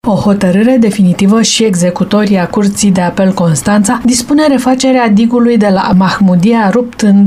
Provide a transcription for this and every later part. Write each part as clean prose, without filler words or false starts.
O hotărâre definitivă și executorie a Curții de Apel Constanța dispune refacerea digului de la Mahmudia rupt în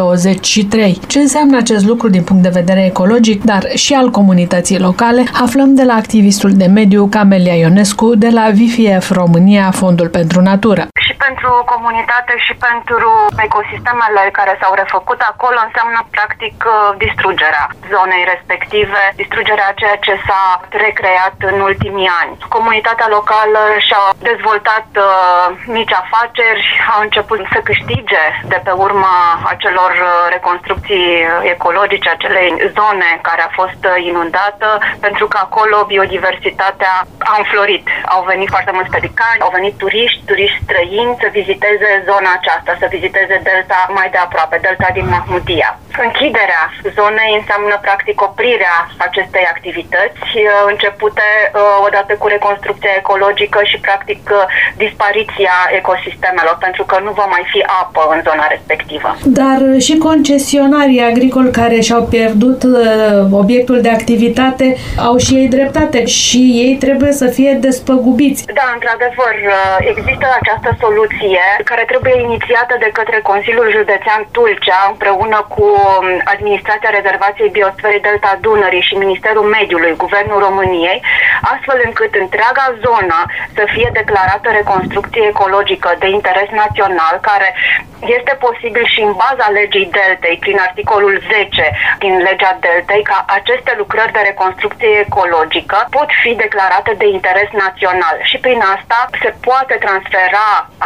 2023. Ce înseamnă acest lucru din punct de vedere ecologic, dar și al comunității locale, aflăm de la activistul de mediu Camelia Ionescu de la WWF România, Fondul pentru Natură. Și pentru comunitate și pentru ecosistemele care s-au refăcut acolo înseamnă practic distrugerea zonei respective, distrugerea a ceea ce s-a recreat în ultimii ani. Comunitatea locală și-a dezvoltat mici afaceri, au început să câștige de pe urma acelor reconstrucții ecologice, acelei zone care a fost inundată, pentru că acolo biodiversitatea a înflorit. Au venit foarte mulți pelicani, au venit turiști străini să viziteze zona aceasta, să viziteze delta mai de aproape, delta din Mahmudia. Închiderea zonei înseamnă practic oprirea acestei activități începute odată cu reconstrucția ecologică și practic dispariția ecosistemelor, pentru că nu va mai fi apă în zona respectivă. Dar și concesionarii agricoli care și-au pierdut obiectul de activitate au și ei dreptate și ei trebuie să fie despăgubiți. Da, într-adevăr, există această soluție care trebuie inițiată de către Consiliul Județean Tulcea împreună cu Administrația Rezervației Biosferei Delta Dunării și Ministerul Mediului, Guvernul României, astfel încât întreaga zonă să fie declarată reconstrucție ecologică de interes național, care este posibil și în baza legii Deltei, prin articolul 10 din legea Deltei, ca aceste lucrări de reconstrucție ecologică pot fi declarate de interes național și prin asta se poate transfera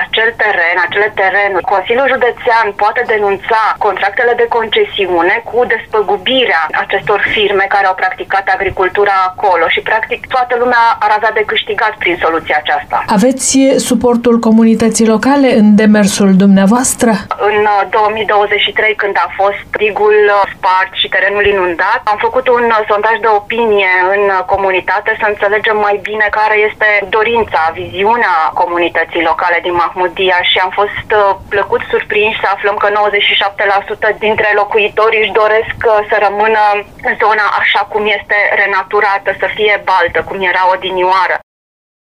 acele terenuri. Consiliul Județean poate denunța contractele de concesiune cu despăgubirea acestor firme care au practicat agricultura acolo și practic toată lumea ar avea de câștigat prin soluția aceasta. Aveți suportul comunității locale în demersul dumneavoastră? În 2023, când a fost digul spart și terenul inundat, am făcut un sondaj de opinie în comunitate să înțelegem mai bine care este dorința, viziunea comunității locale din Mahmudia și am fost plăcut surprinși să aflăm că 97% dintre locuitori își doresc să rămână în zona așa cum este renaturată, să fie baltă, cum era odinioară.